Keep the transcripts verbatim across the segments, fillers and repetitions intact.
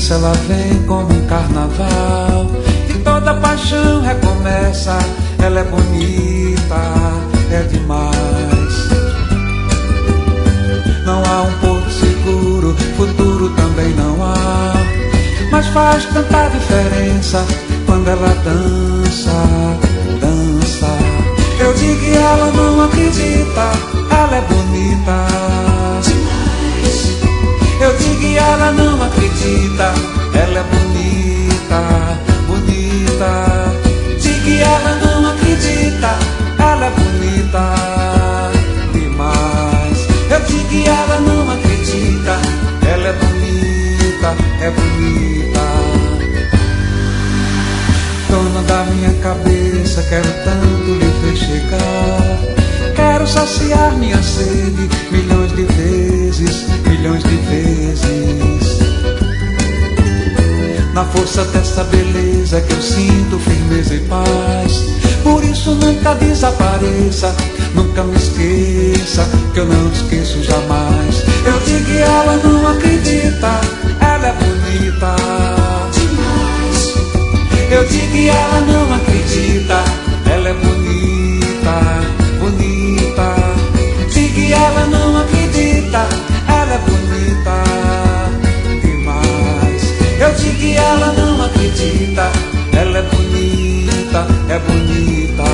isso ela vem como um carnaval, e toda paixão recomeça. Ela é bonita, é demais. Não há um porto seguro, futuro também não há, mas faz tanta diferença quando ela dança, dança. Eu digo que ela não acredita, ela é bonita demais. Eu digo que ela não acredita, ela é bonita, bonita. Digo que ela não acredita, ela é bonita demais. Eu digo que ela não acredita, ela é bonita, é bonita. Dona da minha cabeça, quero tanto lhe ver chegar. Quero saciar minha sede milhões de vezes, milhões de vezes. Na força dessa beleza que eu sinto firmeza e paz. Por isso nunca desapareça, nunca me esqueça, que eu não esqueço jamais. Eu digo que ela não acredita, ela é bonita demais. Eu digo que ela não acredita, ela é bonita, bonita. Digo que ela não acredita, ela é bonita demais. Eu digo que ela não acredita, ela é bonita, é bonita.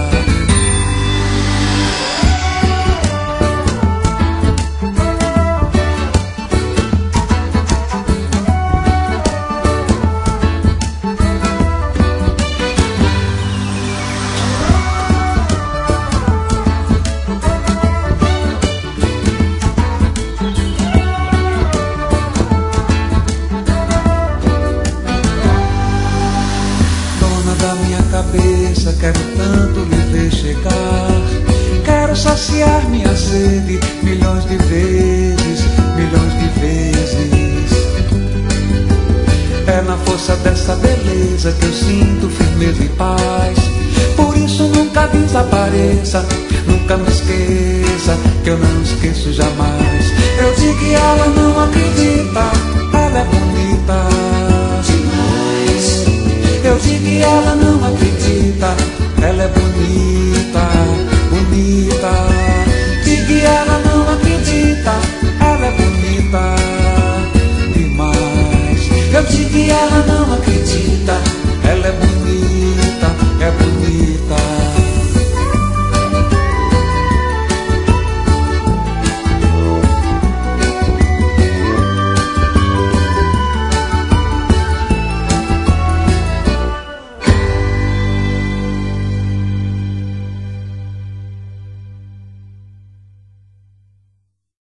Quero tanto lhe ver chegar. Quero saciar minha sede milhões de vezes, milhões de vezes. É na força dessa beleza que eu sinto firmeza e paz. Por isso nunca desapareça, nunca me esqueça, que eu não esqueço jamais. Eu digo que ela não acredita, ela é bonita demais. Eu digo que ela não acredita, ela é bonita, bonita. Digo que ela não acredita, ela é bonita demais. Eu digo que ela não acredita,